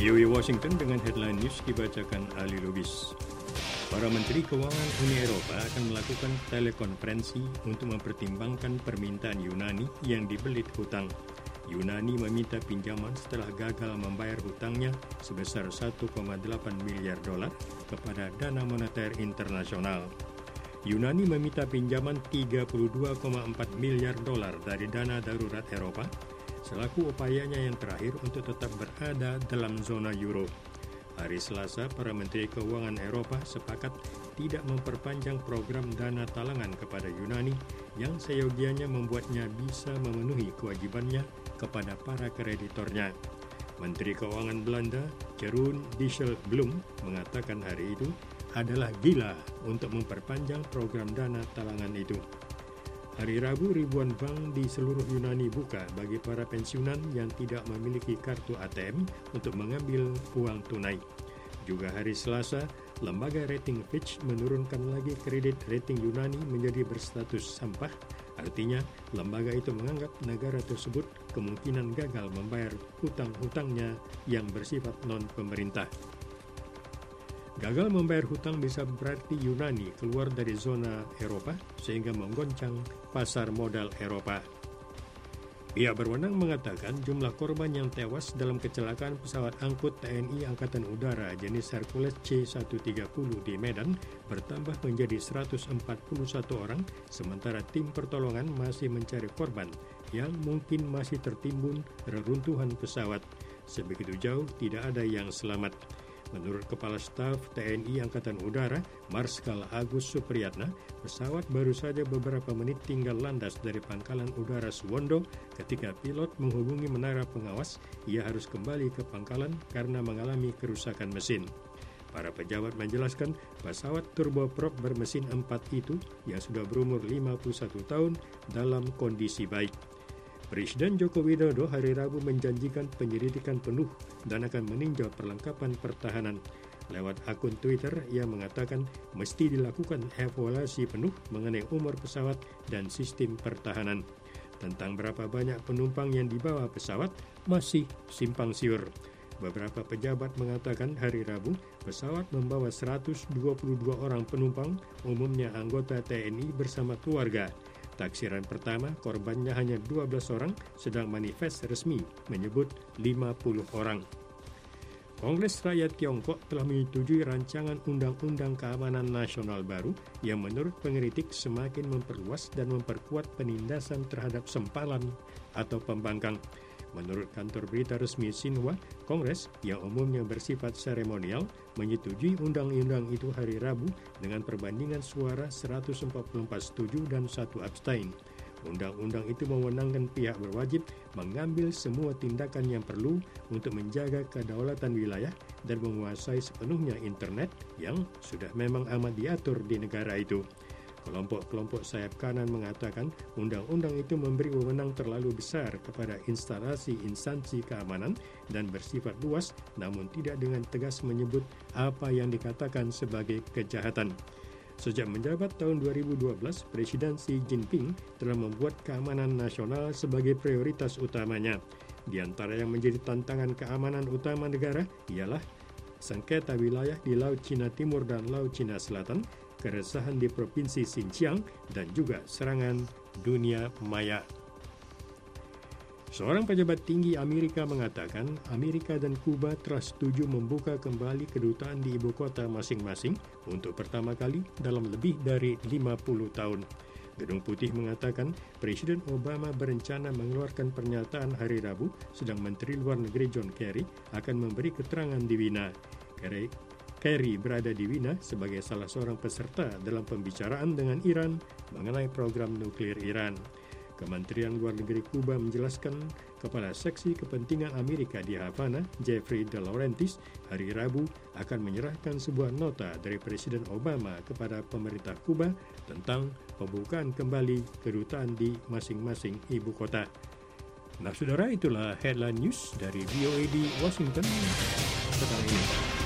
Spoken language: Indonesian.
VOA Washington dengan headline news dibacakan Ali Lubis. Para Menteri Keuangan Uni Eropa akan melakukan telekonferensi untuk mempertimbangkan permintaan Yunani yang dibelit hutang. Yunani meminta pinjaman setelah gagal membayar hutangnya sebesar 1,8 miliar dolar kepada Dana Moneter Internasional. Yunani meminta pinjaman 32,4 miliar dolar dari Dana Darurat Eropa selaku upayanya yang terakhir untuk tetap berada dalam zona euro. Hari Selasa, para Menteri Keuangan Eropa sepakat tidak memperpanjang program dana talangan kepada Yunani yang seyogianya membuatnya bisa memenuhi kewajibannya kepada para kreditornya. Menteri Keuangan Belanda, Jeroen Dijsselbloem, mengatakan hari itu adalah gila untuk memperpanjang program dana talangan itu. Hari Rabu, ribuan bank di seluruh Yunani buka bagi para pensiunan yang tidak memiliki kartu ATM untuk mengambil uang tunai. Juga hari Selasa, lembaga rating Fitch menurunkan lagi kredit rating Yunani menjadi berstatus sampah. Artinya, lembaga itu menganggap negara tersebut kemungkinan gagal membayar hutang-hutangnya yang bersifat non-pemerintah. Gagal membayar hutang bisa berarti Yunani keluar dari zona Eropa sehingga menggoncang pasar modal Eropa. Pihak berwenang mengatakan jumlah korban yang tewas dalam kecelakaan pesawat angkut TNI Angkatan Udara jenis Hercules C-130 di Medan bertambah menjadi 141 orang, sementara tim pertolongan masih mencari korban yang mungkin masih tertimbun reruntuhan pesawat. Sebegitu jauh tidak ada yang selamat. Menurut Kepala Staf TNI Angkatan Udara, Marskal Agus Supriyatna, pesawat baru saja beberapa menit tinggal landas dari Pangkalan Udara Suwondo ketika pilot menghubungi menara pengawas. Ia harus kembali ke pangkalan karena mengalami kerusakan mesin. Para pejabat menjelaskan pesawat turboprop bermesin 4 itu yang sudah berumur 51 tahun dalam kondisi baik. Presiden Joko Widodo hari Rabu menjanjikan penyelidikan penuh dan akan meninjau perlengkapan pertahanan. Lewat akun Twitter, ia mengatakan mesti dilakukan evaluasi penuh mengenai umur pesawat dan sistem pertahanan. Tentang berapa banyak penumpang yang dibawa pesawat masih simpang siur. Beberapa pejabat mengatakan hari Rabu pesawat membawa 122 orang penumpang, umumnya anggota TNI bersama keluarga. Taksiran pertama, korbannya hanya 12 orang, sedang manifest resmi menyebut 50 orang. Kongres Rakyat Tiongkok telah menyetujui rancangan Undang-Undang Keamanan Nasional baru yang menurut pengkritik semakin memperluas dan memperkuat penindasan terhadap sempalan atau pembangkang. Menurut kantor berita resmi Xinhua, Kongres yang umumnya bersifat seremonial menyetujui undang-undang itu hari Rabu dengan perbandingan suara 144 setuju dan 1 abstain. Undang-undang itu mewenangkan pihak berwajib mengambil semua tindakan yang perlu untuk menjaga kedaulatan wilayah dan menguasai sepenuhnya internet yang sudah memang amat diatur di negara itu. Kelompok-kelompok sayap kanan mengatakan undang-undang itu memberi wewenang terlalu besar kepada instansi keamanan dan bersifat luas, namun tidak dengan tegas menyebut apa yang dikatakan sebagai kejahatan. Sejak menjabat tahun 2012, Presiden Xi Jinping telah membuat keamanan nasional sebagai prioritas utamanya. Di antara yang menjadi tantangan keamanan utama negara ialah sengketa wilayah di Laut Cina Timur dan Laut Cina Selatan, keresahan di Provinsi Xinjiang, dan juga serangan dunia maya. Seorang pejabat tinggi Amerika mengatakan Amerika dan Kuba telah setuju membuka kembali kedutaan di ibu kota masing-masing untuk pertama kali dalam lebih dari 50 tahun. Gedung Putih mengatakan Presiden Obama berencana mengeluarkan pernyataan hari Rabu sedang Menteri Luar Negeri John Kerry akan memberi keterangan di Wina. Kerry berada di Wina sebagai salah seorang peserta dalam pembicaraan dengan Iran mengenai program nuklir Iran. Kementerian Luar Negeri Kuba menjelaskan Kepala Seksi Kepentingan Amerika di Havana, Jeffrey De Laurentiis, hari Rabu akan menyerahkan sebuah nota dari Presiden Obama kepada pemerintah Kuba tentang pembukaan kembali kedutaan di masing-masing ibu kota. Nah, saudara, itulah headline news dari VOA di Washington petang ini.